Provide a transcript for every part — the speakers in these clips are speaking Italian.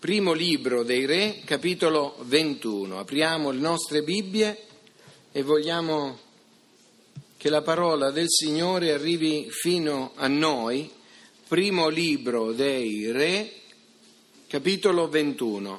Primo libro dei Re, capitolo 21. Apriamo le nostre Bibbie e vogliamo che la parola del Signore arrivi fino a noi. Primo libro dei Re, capitolo 21.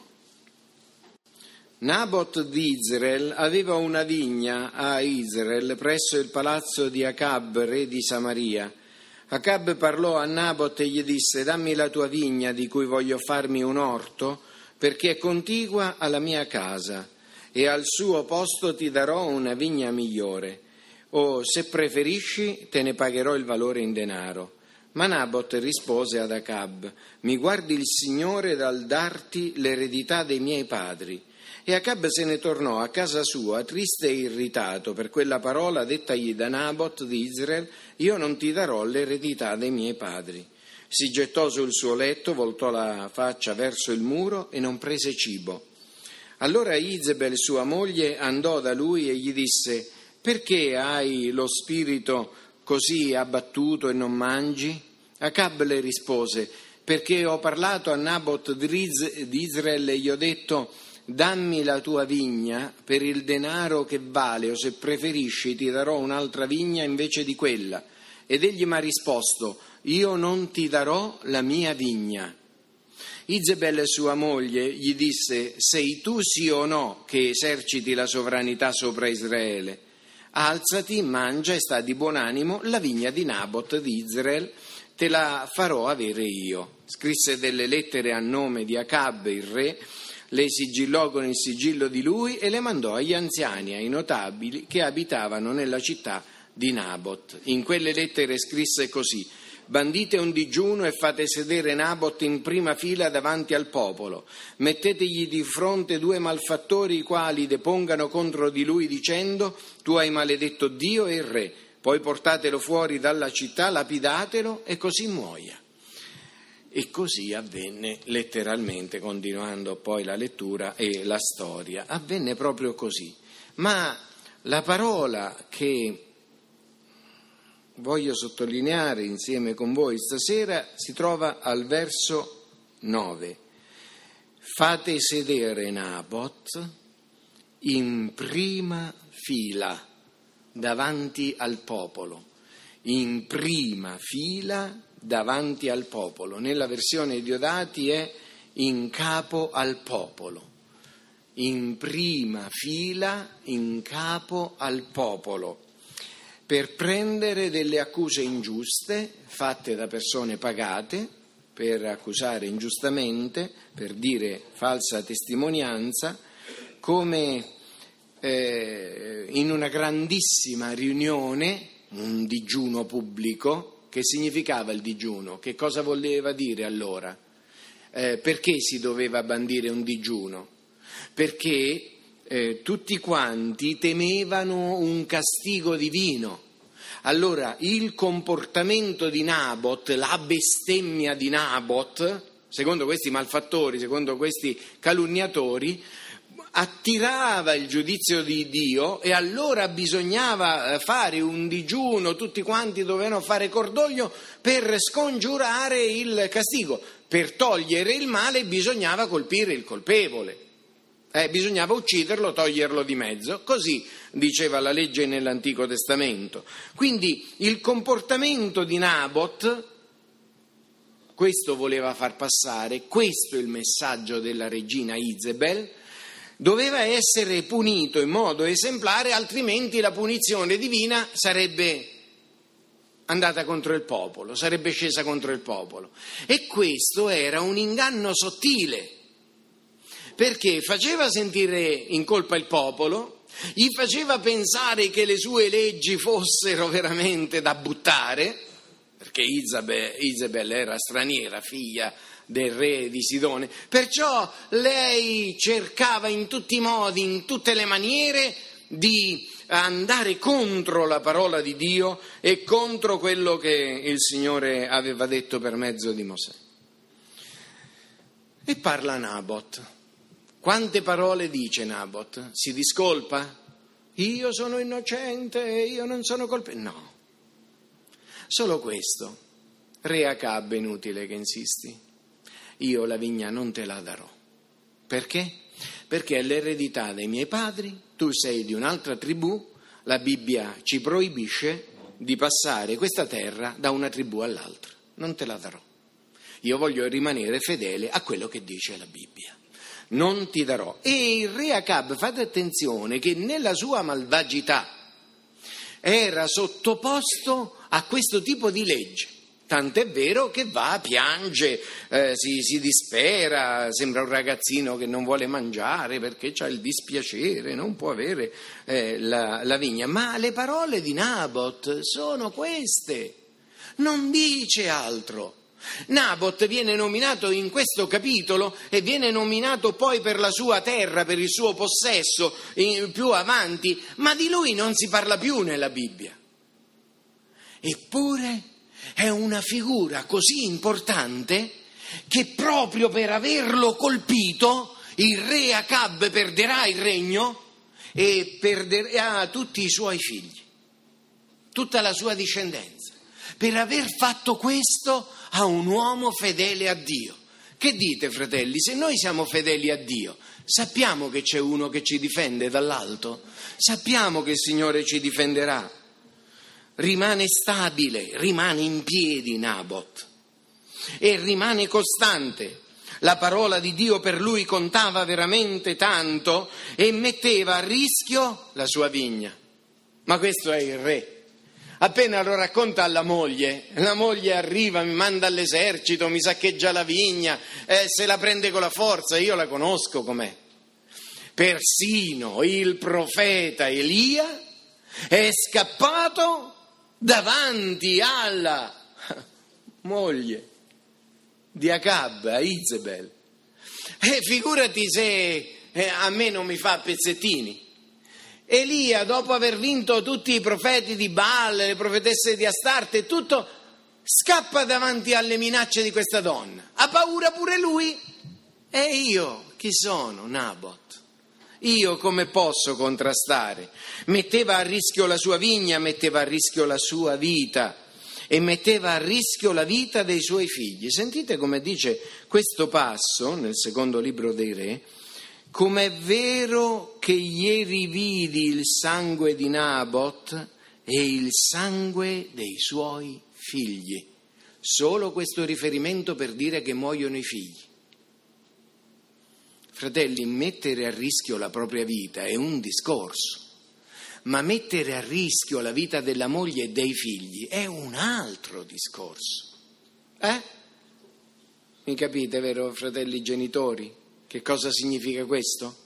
Nabot di Israel aveva una vigna a Israel presso il palazzo di Acab, re di Samaria. Acab parlò a Nabot e gli disse: dammi la tua vigna di cui voglio farmi un orto, perché è contigua alla mia casa, e al suo posto ti darò una vigna migliore. O se preferisci te ne pagherò il valore in denaro. Ma Nabot rispose ad Acab: mi guardi il Signore dal darti l'eredità dei miei padri. E Acab se ne tornò a casa sua, triste e irritato per quella parola dettagli da Nabot di Israel: io non ti darò l'eredità dei miei padri. Si gettò sul suo letto, voltò la faccia verso il muro e non prese cibo. Allora Izebel, sua moglie, andò da lui e gli disse: perché hai lo spirito così abbattuto e non mangi? Acab le rispose: perché ho parlato a Nabot di Israel e gli ho detto: dammi la tua vigna per il denaro che vale, o se preferisci ti darò un'altra vigna invece di quella. Ed egli mi ha risposto: io non ti darò la mia vigna. Izebel, sua moglie, gli disse: sei tu sì o no che eserciti la sovranità sopra Israele? Alzati, mangia e sta di buon animo, la vigna di Nabot di Israel te la farò avere io. Scrisse delle lettere a nome di Acab, il re, le sigillò con il sigillo di lui e le mandò agli anziani e ai notabili che abitavano nella città di Nabot. In quelle lettere scrisse così: bandite un digiuno e fate sedere Nabot in prima fila davanti al popolo. Mettetegli di fronte 2 malfattori i quali depongano contro di lui dicendo: tu hai maledetto Dio e il re. Poi portatelo fuori dalla città, lapidatelo e così muoia. E così avvenne letteralmente, continuando poi la lettura e la storia. Avvenne proprio così. Ma la parola che voglio sottolineare insieme con voi stasera si trova al verso 9. Fate sedere Nabot in prima fila davanti al popolo. In prima fila davanti al popolo. Nella versione Diodati è in capo al popolo. In prima fila, in capo al popolo, per prendere delle accuse ingiuste fatte da persone pagate, per accusare ingiustamente, per dire falsa testimonianza, come in una grandissima riunione, un digiuno pubblico. Che significava il digiuno? Che cosa voleva dire allora? Perché si doveva bandire un digiuno? Perché tutti quanti temevano un castigo divino. Allora il comportamento di Nabot, la bestemmia di Nabot, secondo questi malfattori, secondo questi calunniatori, attirava il giudizio di Dio e allora bisognava fare un digiuno, tutti quanti dovevano fare cordoglio per scongiurare il castigo. Per togliere il male bisognava colpire il colpevole, bisognava ucciderlo, toglierlo di mezzo, così diceva la legge nell'Antico Testamento. Quindi il comportamento di Nabot, questo voleva far passare, questo è il messaggio della regina Izebel, doveva essere punito in modo esemplare, altrimenti la punizione divina sarebbe andata contro il popolo, sarebbe scesa contro il popolo. E questo era un inganno sottile, perché faceva sentire in colpa il popolo, gli faceva pensare che le sue leggi fossero veramente da buttare, perché Izebel era straniera, figlia del re di Sidone, perciò lei cercava in tutti i modi, in tutte le maniere di andare contro la parola di Dio e contro quello che il Signore aveva detto per mezzo di Mosè. E parla Nabot. Quante parole dice Nabot? Si discolpa? Io sono innocente, io non sono colpevole. No, solo questo. Re Acab, inutile che insisti. Io la vigna non te la darò. Perché? Perché è l'eredità dei miei padri, tu sei di un'altra tribù, la Bibbia ci proibisce di passare questa terra da una tribù all'altra, non te la darò. Io voglio rimanere fedele a quello che dice la Bibbia. Non ti darò. E il re Acab, fate attenzione, che nella sua malvagità era sottoposto a questo tipo di legge. Tant'è vero che va, piange, si dispera, sembra un ragazzino che non vuole mangiare perché c'ha il dispiacere, non può avere la vigna. Ma le parole di Nabot sono queste, non dice altro. Nabot viene nominato in questo capitolo e viene nominato poi per la sua terra, per il suo possesso più avanti, ma di lui non si parla più nella Bibbia. Eppure è una figura così importante che proprio per averlo colpito il re Acab perderà il regno e perderà tutti i suoi figli, tutta la sua discendenza, per aver fatto questo a un uomo fedele a Dio. Che dite, fratelli? Se noi siamo fedeli a Dio, sappiamo che c'è uno che ci difende dall'alto, sappiamo che il Signore ci difenderà. Rimane stabile, rimane in piedi Nabot e rimane costante. La parola di Dio per lui contava veramente tanto e metteva a rischio la sua vigna. Ma questo è il re. Appena lo racconta alla moglie, la moglie arriva, mi manda all'esercito, mi saccheggia la vigna, se la prende con la forza, io la conosco com'è. Persino il profeta Elia è scappato davanti alla moglie di Acab, a Izebel. Figurati se a me non mi fa pezzettini. Elia, dopo aver vinto tutti i profeti di Baal, le profetesse di Astarte e tutto, scappa davanti alle minacce di questa donna. Ha paura pure lui? E io chi sono? Nabot. Io come posso contrastare? Metteva a rischio la sua vigna, metteva a rischio la sua vita e metteva a rischio la vita dei suoi figli. Sentite come dice questo passo nel secondo libro dei Re. Com'è vero che ieri vidi il sangue di Nabot e il sangue dei suoi figli. Solo questo riferimento per dire che muoiono i figli. Fratelli, mettere a rischio la propria vita è un discorso, ma mettere a rischio la vita della moglie e dei figli è un altro discorso. Mi capite, vero, fratelli genitori? Che cosa significa questo?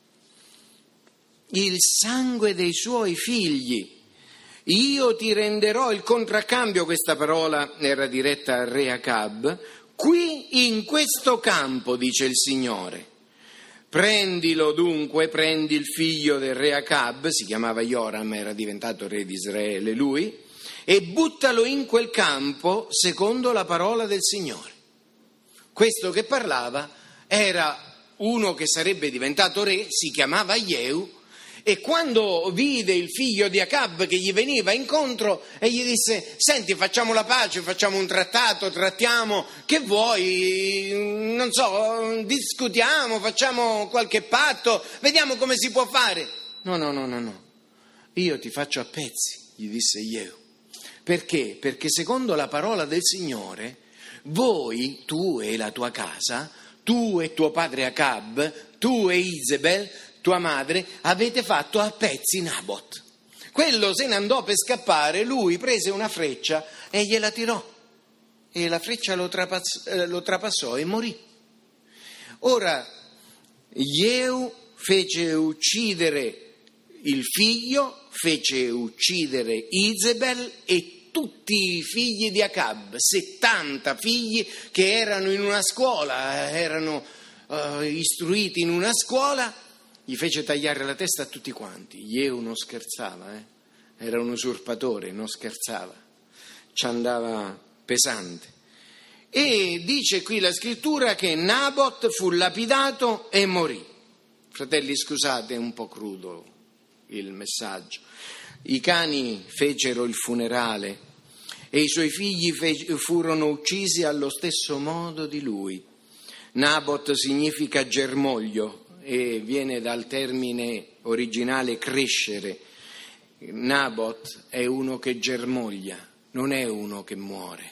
Il sangue dei suoi figli. Io ti renderò il contraccambio, questa parola era diretta al re Acab, qui in questo campo, dice il Signore. Prendilo dunque, prendi il figlio del re Acab, si chiamava Joram, era diventato re di Israele lui, e buttalo in quel campo secondo la parola del Signore. Questo che parlava era uno che sarebbe diventato re, si chiamava Jehu, e quando vide il figlio di Acab che gli veniva incontro e gli disse: senti, facciamo la pace, facciamo un trattato, trattiamo, che vuoi, non so, discutiamo, facciamo qualche patto, vediamo come si può fare. No, io ti faccio a pezzi, gli disse Jehu. Perché? Perché secondo la parola del Signore, voi, tu e la tua casa, tu e tuo padre Acab, tu e Izebel, tua madre, avete fatto a pezzi Nabot. Quello se ne andò per scappare, lui prese una freccia e gliela tirò. E la freccia lo trapassò e morì. Ora, Jehu fece uccidere il figlio, fece uccidere Izebel e tutti i figli di Acab, 70 figli che erano in una scuola, erano istruiti in una scuola, gli fece tagliare la testa a tutti quanti. Jehu non scherzava, era un usurpatore, non scherzava, ci andava pesante. E dice qui la scrittura che Nabot fu lapidato e morì. Fratelli, scusate, è un po' crudo il messaggio. I cani fecero il funerale e i suoi figli furono uccisi allo stesso modo di lui. Nabot significa germoglio e viene dal termine originale crescere. Nabot è uno che germoglia, non è uno che muore.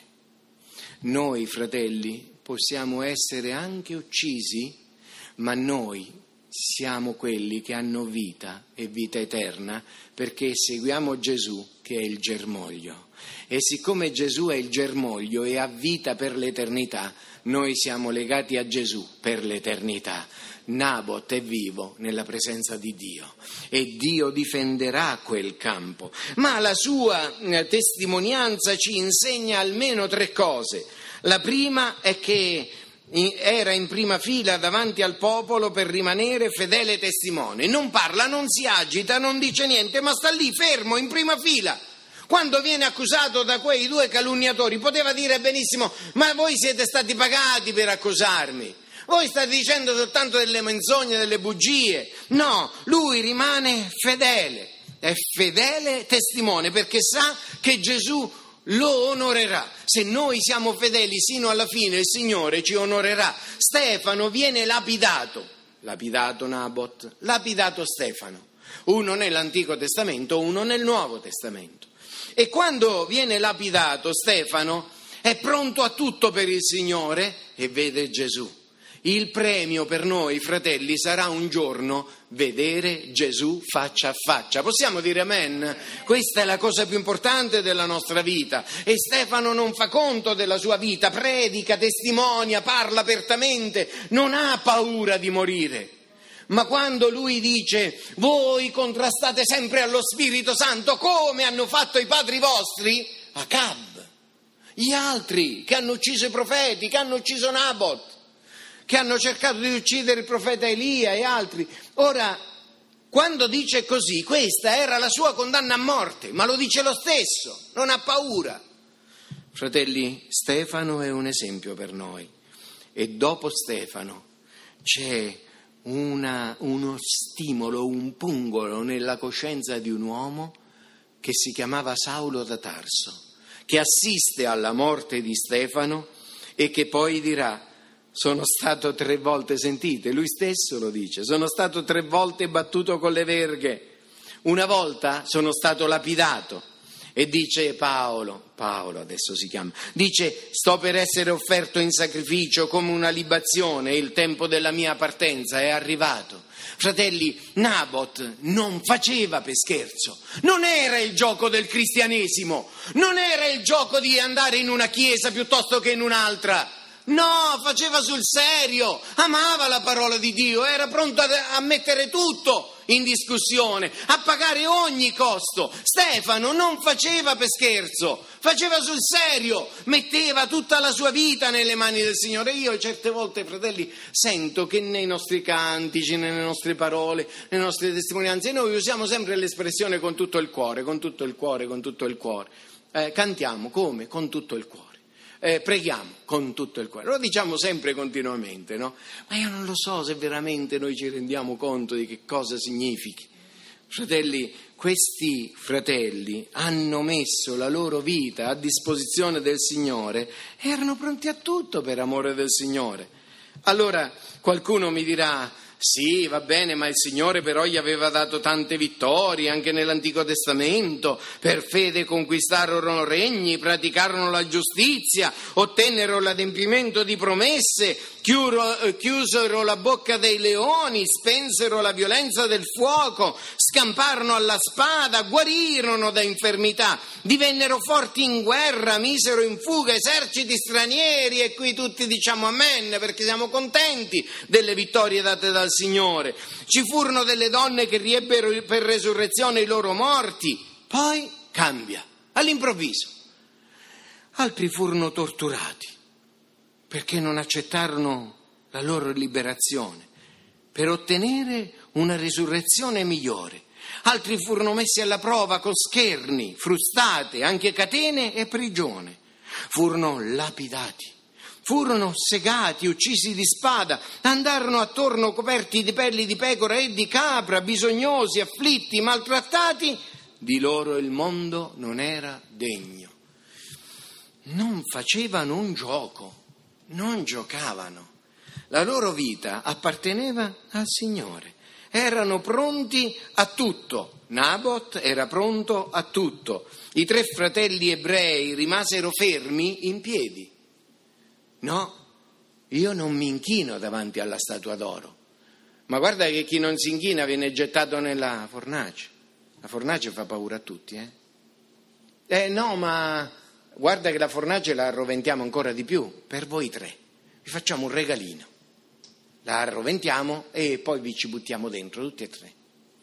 Noi, fratelli, possiamo essere anche uccisi, ma noi siamo quelli che hanno vita e vita eterna perché seguiamo Gesù che è il germoglio. E siccome Gesù è il germoglio e ha vita per l'eternità, noi siamo legati a Gesù per l'eternità. Nabot è vivo nella presenza di Dio e Dio difenderà quel campo. Ma la sua testimonianza ci insegna almeno 3 cose. La prima è che era in prima fila davanti al popolo per rimanere fedele testimone. Non parla, non si agita, non dice niente, ma sta lì fermo in prima fila. Quando viene accusato da quei 2 calunniatori poteva dire benissimo: ma voi siete stati pagati per accusarmi, voi state dicendo soltanto delle menzogne, delle bugie. No, lui rimane fedele, è fedele testimone perché sa che Gesù lo onorerà. Se noi siamo fedeli sino alla fine, il Signore ci onorerà. Stefano viene lapidato Nabot, lapidato Stefano, uno nell'Antico Testamento, uno nel Nuovo Testamento. E quando viene lapidato Stefano è pronto a tutto per il Signore e vede Gesù. Il premio per noi, fratelli, sarà un giorno vedere Gesù faccia a faccia. Possiamo dire amen? Questa è la cosa più importante della nostra vita. E Stefano non fa conto della sua vita, predica, testimonia, parla apertamente, non ha paura di morire. Ma quando lui dice: voi contrastate sempre allo Spirito Santo come hanno fatto i padri vostri, Acab, gli altri che hanno ucciso i profeti, che hanno ucciso Nabot, che hanno cercato di uccidere il profeta Elia e altri. Ora, quando dice così, questa era la sua condanna a morte, ma lo dice lo stesso, non ha paura. Fratelli, Stefano è un esempio per noi e dopo Stefano c'è uno stimolo, un pungolo nella coscienza di un uomo che si chiamava Saulo da Tarso, che assiste alla morte di Stefano e che poi dirà: sono stato 3 volte, sentite, lui stesso lo dice, sono stato 3 volte battuto con le verghe, una volta sono stato lapidato. E dice Paolo adesso si chiama, dice: sto per essere offerto in sacrificio come una libazione, il tempo della mia partenza è arrivato. Fratelli, Nabot non faceva per scherzo, non era il gioco del cristianesimo, non era il gioco di andare in una chiesa piuttosto che in un'altra. No, faceva sul serio, amava la parola di Dio, era pronto a mettere tutto in discussione, a pagare ogni costo. Stefano non faceva per scherzo, faceva sul serio, metteva tutta la sua vita nelle mani del Signore. Io certe volte, fratelli, sento che nei nostri cantici, nelle nostre parole, nelle nostre testimonianze, noi usiamo sempre l'espressione con tutto il cuore, con tutto il cuore, con tutto il cuore. Cantiamo come? Con tutto il cuore. Preghiamo con tutto il cuore, lo diciamo sempre continuamente, no? Ma io non lo so se veramente noi ci rendiamo conto di che cosa significhi. Fratelli, questi fratelli hanno messo la loro vita a disposizione del Signore e erano pronti a tutto per amore del Signore. Allora qualcuno mi dirà: sì, va bene, ma il Signore però gli aveva dato tante vittorie anche nell'Antico Testamento. Per fede conquistarono regni, praticarono la giustizia, ottennero l'adempimento di promesse, chiusero la bocca dei leoni, spensero la violenza del fuoco, scamparono alla spada, guarirono da infermità, divennero forti in guerra, misero in fuga eserciti stranieri. E qui tutti diciamo amen, perché siamo contenti delle vittorie date dal Signore. Ci furono delle donne che riebbero per resurrezione i loro morti. Poi cambia, all'improvviso. Altri furono torturati perché non accettarono la loro liberazione per ottenere una risurrezione migliore. Altri furono messi alla prova con scherni, frustate, anche catene e prigione. Furono lapidati, furono segati, uccisi di spada, andarono attorno coperti di pelli di pecora e di capra, bisognosi, afflitti, maltrattati. Di loro il mondo non era degno. Non facevano un gioco, non giocavano. La loro vita apparteneva al Signore. Erano pronti a tutto. Nabot era pronto a tutto. I 3 fratelli ebrei rimasero fermi in piedi. No, io non mi inchino davanti alla statua d'oro. Ma guarda che chi non si inchina viene gettato nella fornace. La fornace fa paura a tutti, no, ma guarda che la fornace la arroventiamo ancora di più. Per voi 3 vi facciamo un regalino. La arroventiamo e poi vi ci buttiamo dentro tutti e 3.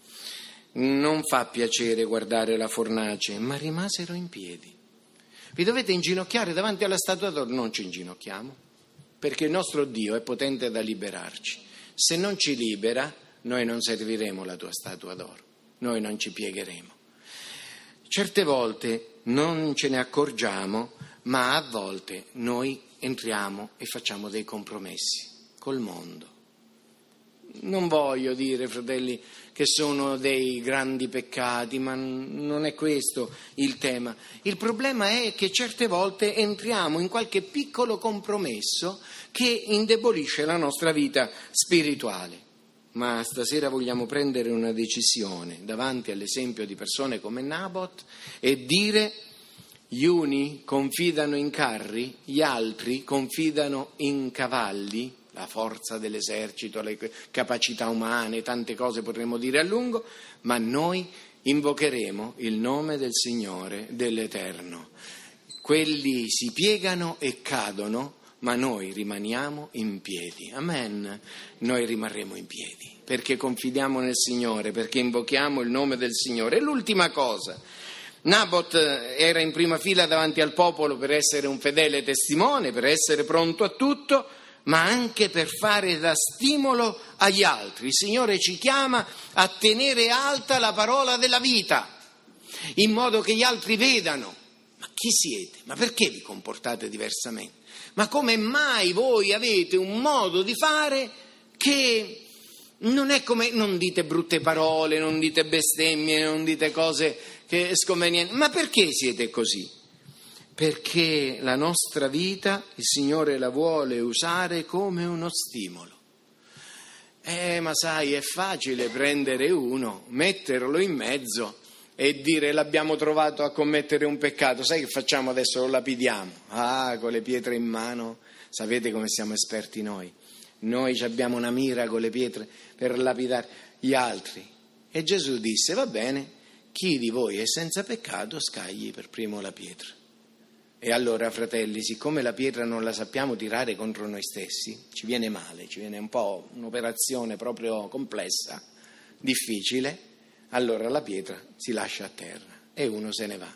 Non fa piacere guardare la fornace, ma rimasero in piedi. Vi dovete inginocchiare davanti alla statua d'oro? Non ci inginocchiamo, perché il nostro Dio è potente da liberarci. Se non ci libera, noi non serviremo la tua statua d'oro, noi non ci piegheremo. Certe volte non ce ne accorgiamo, ma a volte noi entriamo e facciamo dei compromessi col mondo. Non voglio dire, fratelli, che sono dei grandi peccati, ma non è questo il tema. Il problema è che certe volte entriamo in qualche piccolo compromesso che indebolisce la nostra vita spirituale. Ma stasera vogliamo prendere una decisione davanti all'esempio di persone come Nabot e dire: gli uni confidano in carri, gli altri confidano in cavalli, la forza dell'esercito, le capacità umane, tante cose potremmo dire a lungo, ma noi invocheremo il nome del Signore, dell'Eterno. Quelli si piegano e cadono, ma noi rimaniamo in piedi. Amen. Noi rimarremo in piedi, perché confidiamo nel Signore, perché invochiamo il nome del Signore. E l'ultima cosa, Nabot era in prima fila davanti al popolo per essere un fedele testimone, per essere pronto a tutto, ma anche per fare da stimolo agli altri. Il Signore ci chiama a tenere alta la parola della vita, in modo che gli altri vedano: ma chi siete? Ma perché vi comportate diversamente? Ma come mai voi avete un modo di fare che non è come... Non dite brutte parole, non dite bestemmie, non dite cose che sconvenienti. Ma perché siete così? Perché la nostra vita il Signore la vuole usare come uno stimolo. Ma sai, è facile prendere uno, metterlo in mezzo e dire: l'abbiamo trovato a commettere un peccato, sai che facciamo adesso? Lo lapidiamo. Con le pietre in mano, sapete come siamo esperti noi? Noi abbiamo una mira con le pietre per lapidare gli altri. E Gesù disse: va bene, chi di voi è senza peccato scagli per primo la pietra. E allora, fratelli, siccome la pietra non la sappiamo tirare contro noi stessi, ci viene male, ci viene un po' un'operazione proprio complessa, difficile, allora la pietra si lascia a terra e uno se ne va.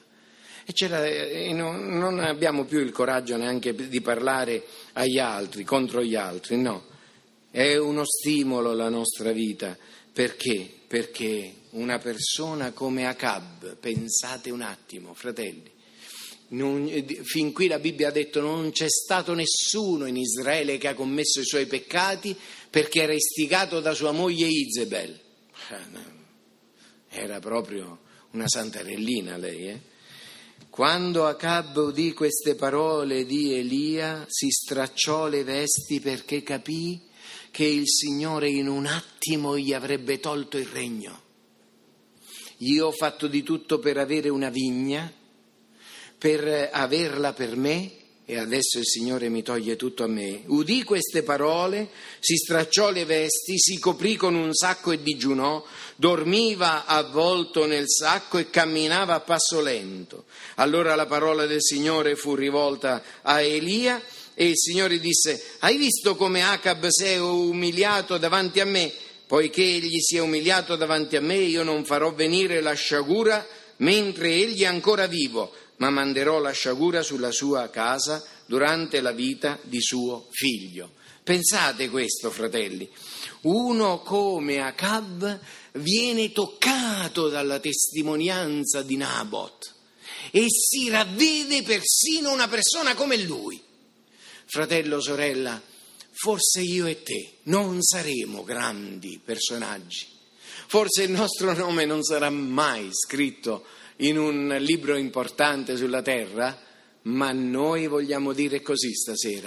E non abbiamo più il coraggio neanche di parlare agli altri, contro gli altri, no. È uno stimolo la nostra vita. Perché? Perché una persona come Acab, pensate un attimo, fratelli, fin qui la Bibbia ha detto: non c'è stato nessuno in Israele che ha commesso i suoi peccati perché era istigato da sua moglie Izebel. Era proprio una santarellina lei, Quando Acab udì queste parole di Elia, si stracciò le vesti perché capì che il Signore in un attimo gli avrebbe tolto il regno. Io ho fatto di tutto per avere una vigna, per averla per me, e adesso il Signore mi toglie tutto a me. Udì queste parole, si stracciò le vesti, si coprì con un sacco e digiunò, dormiva avvolto nel sacco e camminava a passo lento. Allora la parola del Signore fu rivolta a Elia e il Signore disse: hai visto come Acab si è umiliato davanti a me? Poiché egli si è umiliato davanti a me, io non farò venire la sciagura mentre egli è ancora vivo, ma manderò la sciagura sulla sua casa durante la vita di suo figlio. Pensate questo, fratelli. Uno come Acab viene toccato dalla testimonianza di Nabot e si ravvede persino una persona come lui. Fratello, sorella, forse io e te non saremo grandi personaggi. Forse il nostro nome non sarà mai scritto in un libro importante sulla terra, ma noi vogliamo dire così stasera: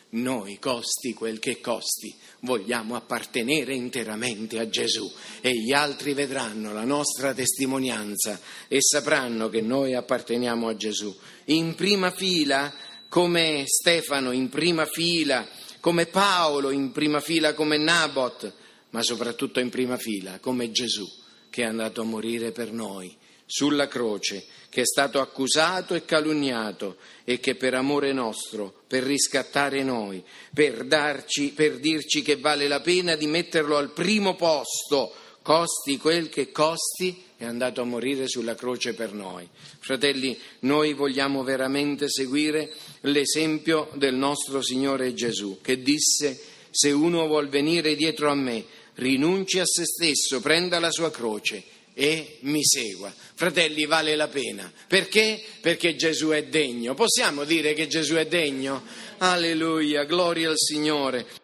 Noi, costi quel che costi, vogliamo appartenere interamente a Gesù e gli altri vedranno la nostra testimonianza e sapranno che noi apparteniamo a Gesù. In prima fila come Stefano, in prima fila come Paolo, in prima fila come Nabot, ma soprattutto in prima fila come Gesù, che è andato a morire per noi sulla croce, che è stato accusato e calunniato e che per amore nostro, per riscattare noi, per dirci che vale la pena di metterlo al primo posto, costi quel che costi, è andato a morire sulla croce per noi. Fratelli, noi vogliamo veramente seguire l'esempio del nostro Signore Gesù, che disse: se uno vuol venire dietro a me, rinunci a se stesso, prenda la sua croce e mi segua. Fratelli, vale la pena. Perché? Perché Gesù è degno. Possiamo dire che Gesù è degno? Alleluia, gloria al Signore.